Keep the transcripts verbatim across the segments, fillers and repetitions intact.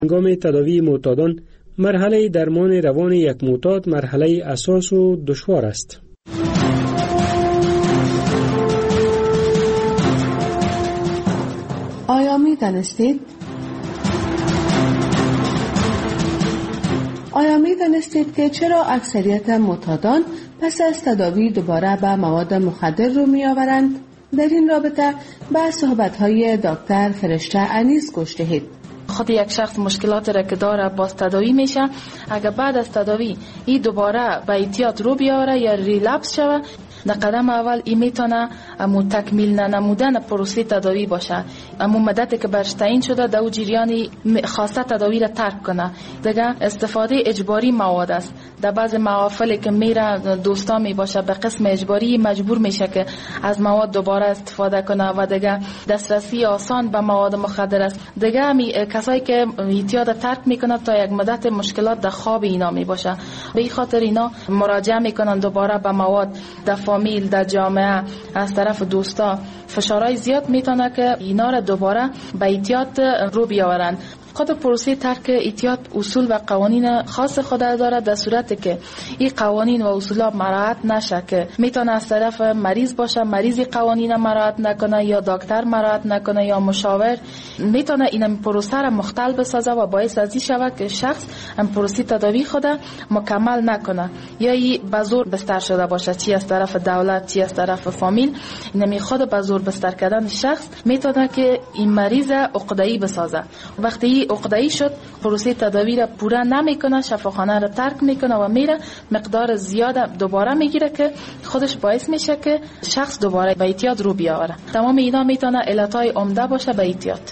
هنگام تداوی معتادان مرحله درمان روان یک معتاد مرحله اساس و دشوار است. آیا می دانستید؟ آیا می دانستید که چرا اکثریت معتادان پس از تداوی دوباره به مواد مخدر رو می آورند؟ در این رابطه به صحبت‌های دکتر فرشته انیس گوش دهید. خود یک شخص مشکلات را که داره باز تداوی میشه، اگر بعد از تداوی این دوباره به اعتیاد رو بیاره یا ریلپس شوه، در قدم اول این میتونه امو تکمیل ننمودن پروسه تداوی باشه. امو مدتی که برش تعیین شده در اون جریانی خواسته تداوی را ترک کنه. دیگه استفاده اجباری مواد است. در بعض محافلی که میره دوستا می باشه به قسم اجباری مجبور میشه که از مواد دوباره استفاده کنه و دیگه دسترسی آسان به مواد مخدر است. دیگه همی کسایی که اعتیاد ترک میکنه تا یک مدت مشکلات در خواب اینا می باشه. به این خاطر اینا مراجعه میکنن دوباره به مواد. در فامیل، در جامعه، از طرف دوستا فشارهای زیاد میتونه که اینا را دوباره به اعتیاد رو بیاورن. خود پروسه ترک اعتیاد اصول و قوانین خاص خود داره. در صورتی که این قوانین و اصولات مراعات نشه که میتونه از طرف مریض باشه، مریضی قوانین مراعات نکنه یا دکتر مراعات نکنه یا مشاور، میتونه این پروسه را مختل بسازه و باعث از این شود که شخص این پروسه تداوی خود مکمل نکنه یا این به زور بستر شده باشه، چی از طرف دولت چی از طرف فامیل. اینمی خود به زور بستر کردن شخص میتونه که این مریض عقده‌ای بسازه. وقتی عقده‌ای شد پروسه تداوی را پورا نمیکنه، شفاخانه را ترک میکنه و میره مقدار زیاد دوباره میگیره که خودش باعث میشه که شخص دوباره به اعتیاد رو بیاوره. تمام اینا میتونه علتهای عمده باشه به اعتیاد.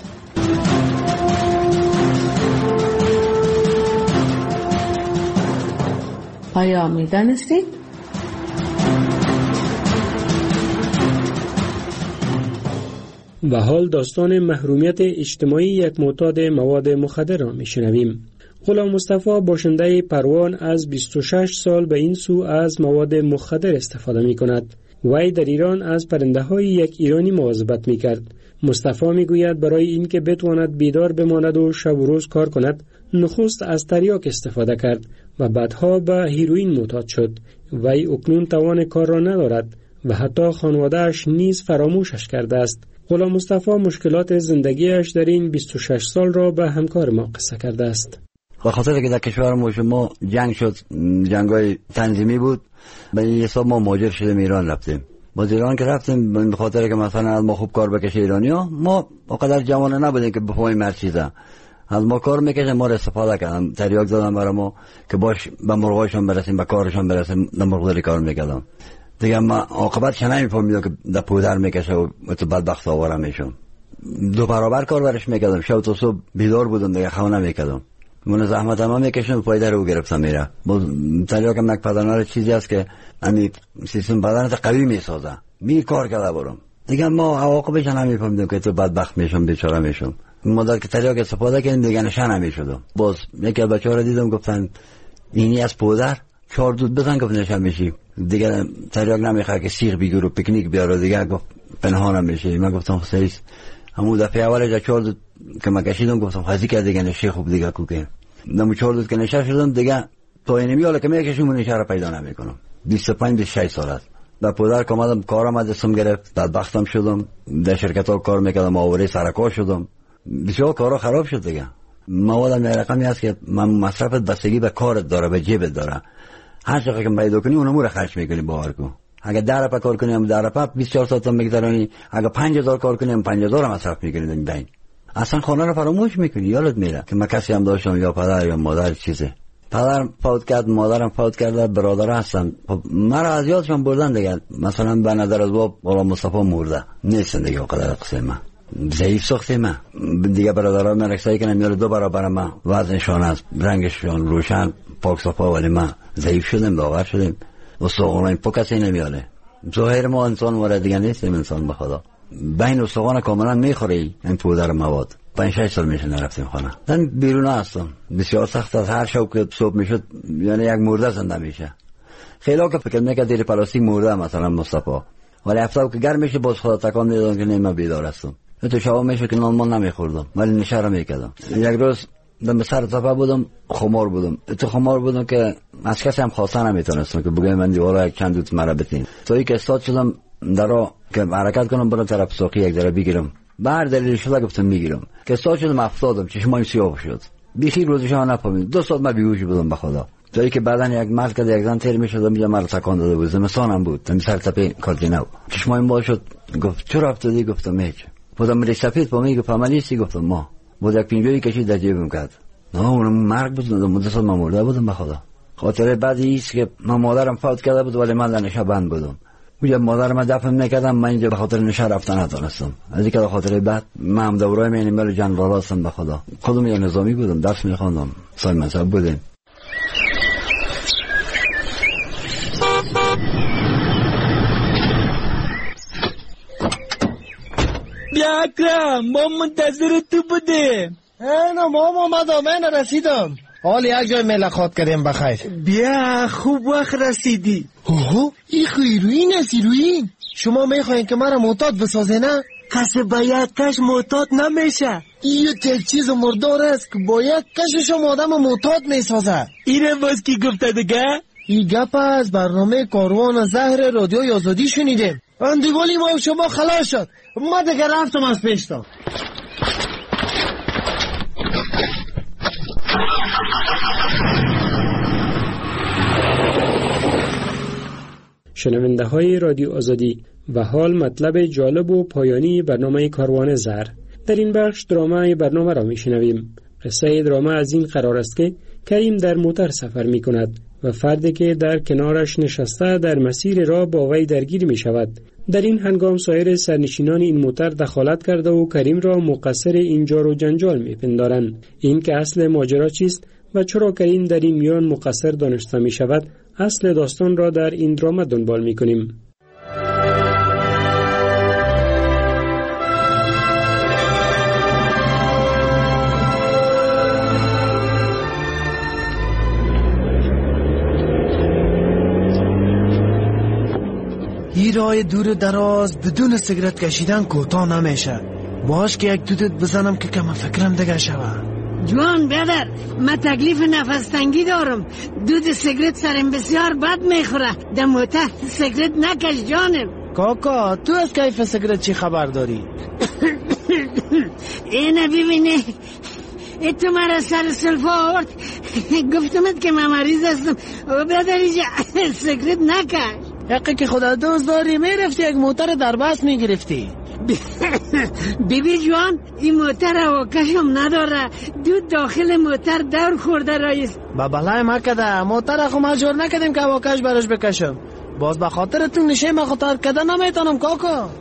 آیا میدانستید؟ و حال داستان محرومیت اجتماعی یک معتاد مواد مخدر را میشنویم. غلام مصطفی باشنده پروان از بیست و شش سال به این سو از مواد مخدر استفاده می کند. وی در ایران از پرنده های یک ایرانی مواظبت می کرد. مصطفی می گوید برای اینکه بتواند بیدار بماند و شب و روز کار کند، نخست از تریاک استفاده کرد و بعدها به هیروئین معتاد شد. وی اکنون توان کار را ندارد و حتی خانواده‌اش نیز فراموشش کرده است. غلام مصطفی مشکلات زندگیش در این بیست و شش سال را به همکار ما قصه کرده است. به خاطر که در کشور ما شما جنگ شد، جنگای تنظیمی بود، به این حساب ما مهاجر شدیم ایران رفتیم. با ایران که رفتیم به خاطر که مثلا از ما خوب کار بکشه ایرانی‌ها، ما اونقدر جوان نبودیم که بفهمیم هر چیزا. از ما کار میکشن، ما را استفاده کردن، تریاک دادن برای ما که باش به مرغاشون برسیم، به کارشون برسیم، در مرغداری کار میکردم. دیگه ما عاقبتش نمیفهمیدم که در پودر میکشه و تو بدبخت آواره میشم. دو برابر کار برش میکردم، شب تا صبح بیدار بودم، دیگه خواب نمیکردم. من زحمت ما میکشم، فایده رو گرفتم میره. باز تریاک هم یک پدرنار چیزی است که امی سیستم بدنت قوی میسازه، می کار کرده برام. دیگه ما عواقبش نمیفهمیدم که تو بدبخت میشم، بیچاره میشم. مدت که تریاک استفاده کردم دیگه نشه نمیشدم. باز یکی از بچه‌ها رو دیدم گفتن اینی از پودر چهار دود بزن گفت نشه میشی. دیگه تریاک نمیخواد که سیغ بگیره و پیکنیک بیاره، دیگه گفت پنهانم میشه. من گفتم سریس همون دفعه اولش چهار دود که من کشیدم گفتم خاصی که دیگه نشه خوب دیگه کوکه. نمو چهار دود که نشه شدم دیگه تو اینمیاله که میکشم و نشه را پیدا نمیکنم. بیست و پنج بیست و شش سال است. در پودر که آمدم کارم از دستم گرفت، بدبختم شدم، در شرکت‌ها کار میکردم، آواره سرکار شدم، بسیار کارا خراب شد دیگه. موادم یه رقمی هست که من مصرفت بستگی به کارت داره، به جیبت داره. هر چقدر که پیدا کنی اونمو رو خرج میکنی. باور کن اگه ده رپا کار کنی هم ده رپا بیست و چهار ساعت میگذرونی، اگه پنج هزار کار کنی هم پنج هزار مصرف میکنی. در این اصلا خانه رو فراموش میکنی. یادت میره که من کسی هم داشتم یا پدر یا مادر چیزه. پدرم فوت کرد، مادرم فوت کرد، برادر هستن. خب مرا از یادشون بردن دیگه. مثلا به نظر از باب غلام مصطفی مرده نیستن دیگه. اونقدر قصه من ضعیف ساخته من دیگه. برادران من رکسایی کنم میاره دو برابر من وزنشان است، رنگشان روشن پاک صفا، ولی من ضعیف شدم، لاغر شدم. استخوان پاکسی نمیاره. ظاهر ما انسان وارد دیگه نیستیم. انسان به خدا بین استخوان کاملا میخوری این پودر مواد. پنج شش سال میشه نرفتیم خانه. من بیرون هستم. بسیار سخت است. هر شب که صبح میشد یعنی یک مرده زنده میشه. خیلی که فکر میکرد زیر پلاستیک مرده مثلا مصطفی، ولی هفته که گرم میشه باز خدا تکان میدادم که نه من بیدار هستم. تو شب میشه که نان مان نمیخوردم ولی نشه را میکردم. یک روز دم سر تپه بودم، خمار بودم. تو خمار بودم که از کسی هم خواسته نمیتونستم که بگم من دیوارا یک چند دوت مرا بتین. تا ای که استاد شدم درا که حرکت کنم برم طرف ساقی یک ذره بگیرم. بر دلیل شده گفتم میگیرم. که استاد شدم افتادم، چشمام سیاه شد. بیخی روزش ها نفهمیدم. دو ساعت من بیهوش بودم به خدا. تا ای که بعدن یک مرد که یک زن تیر میشد میگم مرا تکان داده بود. زمستانم بود. من سر تپه کارتینو. چشمام باز شد. گفت چرا افتادی؟ گفتم هیچ. بودم میری سفید با میگه فهمیدی؟ گفتم ما. بود یک پینجوری کشید در جیبم کرد. نه اونم مرگ بود. مدت من مرده بودم به خدا. خاطره بعدی است که من مادرم فوت کرده بود ولی من در نشه بند بودم. میگم مادرم دفن نکردم، من اینجا به خاطر نشه رفتن ندانستم. از اینکه خاطره بعد من هم دورای من مل جنرال هستم به خدا. خودم یک نظامی بودم، درس میخواندم، سال منصب بودیم. بیا اکرم، ما منتظر تو بودیم. اینا ما اومدم، من رسیدم. حال یک جای ملاقات کردیم بخیر. بیا خوب وقت رسیدی. اوه این خیروین است ایروین. شما میخواین که مرا معتاد بسازه نه؟ کسی باید کش معتاد نمیشه. این یک چیز مردار است که باید کشش آدم معتاد میسازه. اینه باز کی گفته دیگه؟ این گپ از برنامه کاروان زهر رادیوی آزادی شنیدیم. اندیوالی ما شما خلاص شد. ما دیگه رفتم از پیشتا. شنونده های رادیو آزادی و حال مطلب جالب و پایانی برنامه کاروان زهر. در این بخش درامه برنامه را می شنویم. قصه درامه از این قرار است که کریم در موتر سفر می کند و فردی که در کنارش نشسته در مسیر را با وی درگیر می شود. در این هنگام سایر سرنشینان این موتر دخالت کرده و کریم را مقصر این جار و جنجال می پندارند. این که اصل ماجرا چیست و چرا کریم در این میان مقصر دانسته می شود، اصل داستان را در این درامه دنبال می کنیم. این راه دور دراز بدون سیگرت کشیدن کوتاه نمیشه. باش که یک دودت بزنم که کم فکرم دیگه شوه. جوان برادر، من تکلیف نفس تنگی دارم. دود سیگرت سرم بسیار بد میخوره. در موتر سیگرت نکش جانم. کاکا تو از کیف سیگرت چی خبر داری؟ اینه ببینه، ای تو مرا سر سلفا آورد. گفتمت که من مریض هستم و برادر اینجا سیگرت نکش. حقی که خدا دوست داری میرفتی یک موتر در بس میگرفتی. بیبی جوان این موتر هواکشم نداره. دود داخل موتر دور خورده رایست. با بلای ما کده موتر خو مجبور نکدیم که هواکش براش بکشم. باز به خاطر تو نشه ما خطر کده نمیتونم کاکا.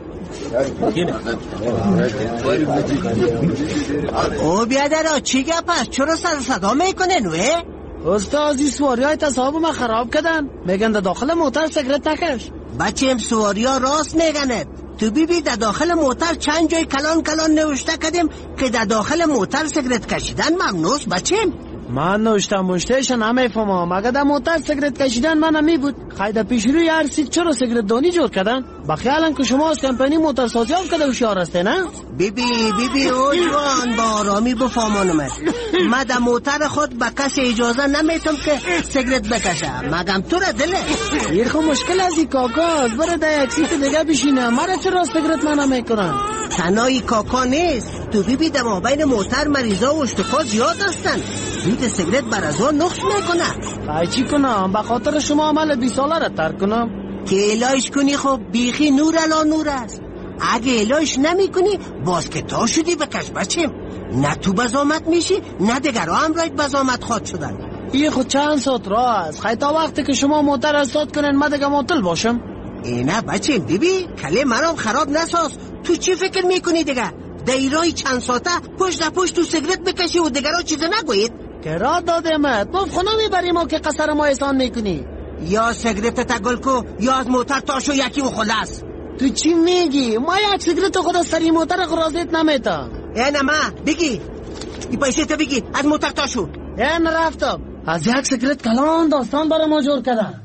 او بیادر چی گپ است؟ چرا سر صدا میکنه نوه؟ استاد این سواری های تصاحب ما خراب کردن. میگن در داخل موتر سیگرت نکش. بچه ام سواری ها راست میگنه. تو بیبی در داخل موتر چند جای کلان کلان نوشته کردیم که در داخل موتر سیگرت کشیدن ممنوعه بچم. من نوشتم مشتهش نمیفهمم. اگه در موتر سیگرت کشیدن من نمی بود خیلی پیش روی هر سیت چرا سیگرت دانی جور کردن؟ بخیالن که شما از کمپانی موتر سازی هم کده هوشیار هسته نه؟ بیبی بیبی او جوان با آرامی بفهمانم است. من در موتر خود به کسی اجازه نمیتم که سیگرت بکشه. مگم تو را دله این خو مشکل از این کاکا از بره در یک سیت دیگه بشینه. مرا چرا سیگرت من نمیکنن؟ تنهایی کاکا نیست. تو بیبی در مابین موتر مریضا و اشتکا زیاد هستن. دود سیگرت بر از آن نقص میکنه. ای چی کنم؟ به خاطر شما عمل بی ساله را ترک کنم؟ که الهش کنی خب بیخی نور الا نور است. اگه الهش نمی کنی باز که تا شدی بکش بچیم. نه تو بزامت میشی نه دیگر هم راید بزامت خواد شدن. این خود چند ساعت راه است. خیلی تا وقتی که شما موتر استاد کنن من دیگه معطل باشم. اینه بچیم بیبی کله مرام خراب نساز. تو چی فکر میکنی دیگه؟ دیرای چند ساعته پشت پشت تو سیگرت بکشی و دیگرها چیز نگوید. که را دادمت مفت خونه میبریم و که قصر ما احسان میکنی. یا سیگرت تگل کو یا از موتر تاشو یکی و خلاص. تو چی میگی؟ ما یک سیگرت خود از سری موتر خرازیت نمیتا. اینه ما بگی این پیسه تا بگی از موتر تاشو. این رفتم از یک سیگرت کلان داستان برای ما جور کردن.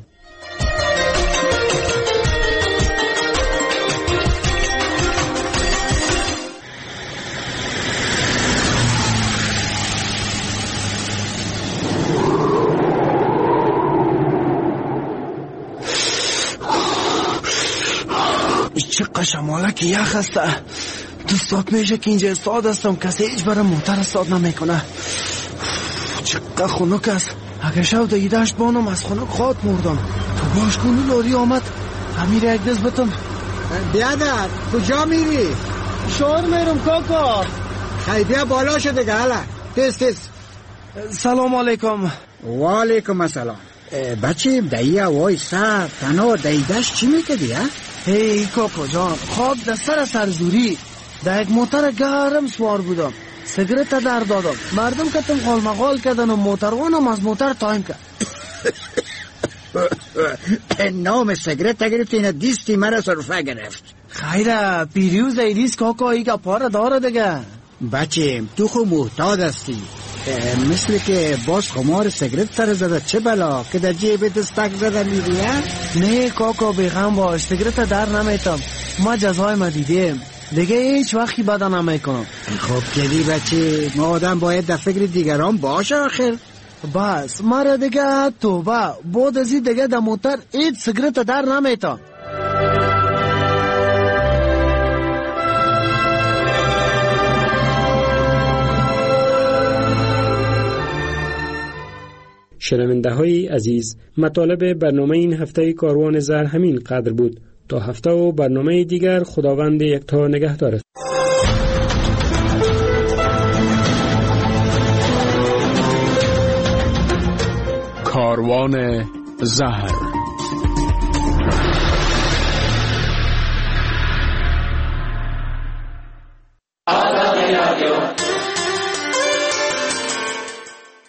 شماله که یخ است. دوستات میشه که اینجا استاد هستم، کسی هیچ برای موتر استاد نمیکنه. چقدر خنک است. اگه شب دیدهش بانم از خنک خواد مردم. تو باش کنی لاری آمد، امیر یک دست بتم. بیادر کجا میری؟ شور میرم کاکا. خیلی بیا بالا شده دیگه. حالا تیز تیز. سلام علیکم. و علیکم السلام. بچه دایی وای سر تنها دیدهش چی میکدی ها؟ هی کاکا جان، خواب در سر سرزوری در یک موتر گرم سوار بودم. سیگرت در دادم، مردم کتم خال مقال کردن و موتروانم از موتر تایم کرد. نام سیگرت گرفت اینه دیستی مرا صرفه گرفت. خیره پیریوز ایدیست کاکا ایگا پاره داره دیگه. بچه تو خو محتاط هستی، مثل که باز خمار سیگرت سر زده چه بلا که در جیب دستک زده میری ها؟ نه کاکا بیغم باش، سیگرت در نمیتم. ما جزای ما دیدیم دیگه هیچ وقتی بدا نمیکنم. خب کدی بچه، ما آدم باید در فکر دیگران باشه آخر. بس مرا دیگه توبه، بود ازی دیگه در موتر هیچ سیگرت در نمیتم. شنونده های عزیز، مطالب برنامه این هفته کاروان زر همین قدر بود. تا هفته و برنامه دیگر خداوند یکتا نگهدار. کاروان زهر.